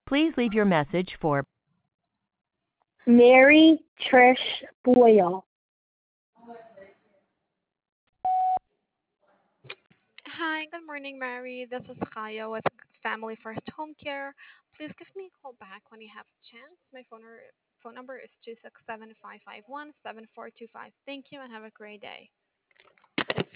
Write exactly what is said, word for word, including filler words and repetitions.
Please leave your message for Mary Trish Boyle. Hi, good morning, Mary. This is Kaya with Family First Home Care. Please give me a call back when you have a chance. My phone, or, phone number is two six seven, five five one, seven four two five. Thank you and have a great day.